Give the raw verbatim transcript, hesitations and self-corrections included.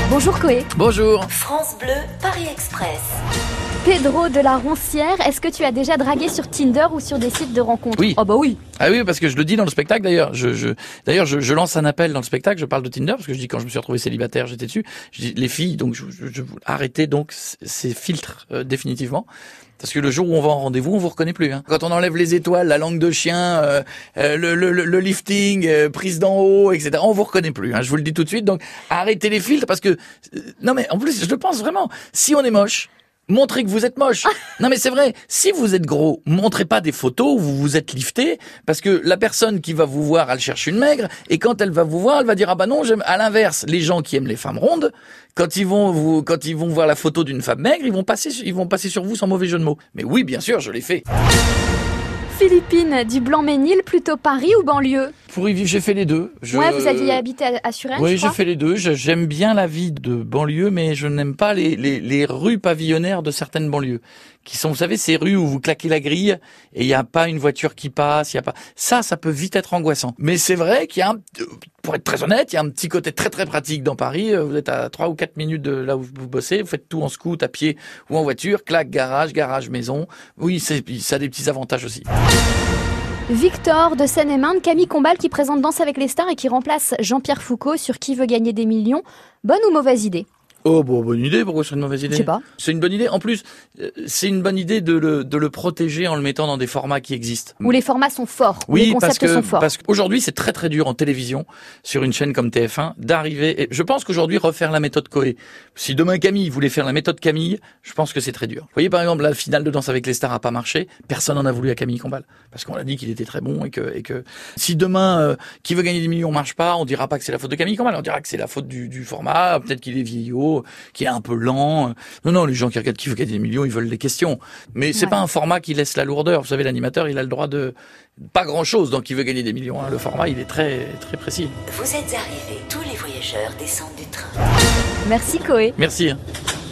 Bonjour Coé. Bonjour. France Bleu, Paris Express. Pedro de la Roncière, est-ce que tu as déjà dragué sur Tinder ou sur des sites de rencontres? Oui. Oh bah oui. Ah oui, parce que je le dis dans le spectacle d'ailleurs. Je, je, d'ailleurs, je, je lance un appel dans le spectacle. Je parle de Tinder parce que je dis quand je me suis retrouvé célibataire, j'étais dessus. Je dis les filles, donc je, je, je arrêtez donc ces filtres euh, définitivement. Parce que le jour où on va en rendez-vous, on vous reconnaît plus. Hein. Quand on enlève les étoiles, la langue de chien, euh, euh, le, le, le lifting, euh, prise d'en haut, et cetera, on vous reconnaît plus. Hein, je vous le dis tout de suite. Donc arrêtez les filtres parce que euh, non mais en plus je le pense vraiment. Si on est moche, montrez que vous êtes moche. Non mais c'est vrai, si vous êtes gros, montrez pas des photos où vous vous êtes lifté, parce que la personne qui va vous voir, elle cherche une maigre, et quand elle va vous voir, elle va dire ah bah non, j'aime. À l'inverse, les gens qui aiment les femmes rondes, quand ils vont vous, quand ils vont voir la photo d'une femme maigre, ils vont passer, ils vont passer sur vous sans mauvais jeu de mots. Mais oui, bien sûr, je l'ai fait. Philippine, du Blanc-Mesnil, plutôt Paris ou banlieue? Pour y vivre, j'ai fait les deux. Je... Ouais, vous aviez habité à, à Suresnes, Oui, je j'ai crois. fait les deux. Je- J'aime bien la vie de banlieue, mais je n'aime pas les, les, les rues pavillonnaires de certaines banlieues. Qui sont, vous savez, ces rues où vous claquez la grille et il n'y a pas une voiture qui passe, il y a pas. Ça, ça peut vite être angoissant. Mais c'est vrai qu'il y a un, pour être très honnête, il y a un petit côté très très pratique dans Paris. Vous êtes à trois ou quatre minutes de là où vous bossez, vous faites tout en scoot, à pied ou en voiture, claque, garage, garage, maison. Oui, c'est, ça a des petits avantages aussi. Victor de Seine-et-Marne, Camille Combal qui présente Danse avec les stars et qui remplace Jean-Pierre Foucault sur Qui veut gagner des millions. Bonne ou mauvaise idée? Oh, bon, bonne idée. Pourquoi ce serait une mauvaise idée? Je sais pas. C'est une bonne idée. En plus, euh, c'est une bonne idée de le, de le protéger en le mettant dans des formats qui existent. Où les formats sont forts, où les Oui, parce concepts que, sont forts. parce qu'aujourd'hui, c'est très très dur en télévision, sur une chaîne comme T F un, d'arriver, et je pense qu'aujourd'hui, refaire la méthode Coé. Si demain Camille voulait faire la méthode Camille, je pense que c'est très dur. Vous voyez, par exemple, la finale de Danse avec les stars a pas marché, personne n'en a voulu à Camille Combal. Parce qu'on a dit qu'il était très bon et que, et que, si demain, euh, Qui veut gagner des millions marche pas, on dira pas que c'est la faute de Camille Combal, on dira que c'est la faute du, du format, peut-être qu'il est vieillot, qu'il est un peu lent. Non, non, les gens qui regardent Qui veut gagner des millions, ils veulent des questions. Mais c'est Ouais. pas un format qui laisse la lourdeur. Vous savez, l'animateur, il a le droit de, pas grand chose donc Qui veut gagner des millions. Hein. Le format, il est très, très précis. Vous êtes arrivés, tous les voyageurs descendent du train. Merci Coé. Merci. Hein.